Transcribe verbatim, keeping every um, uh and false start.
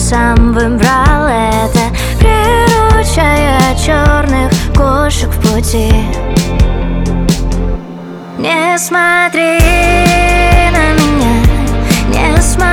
сам выбрал это, приручая черных кошек в пути. Не смотри на меня, не смотри.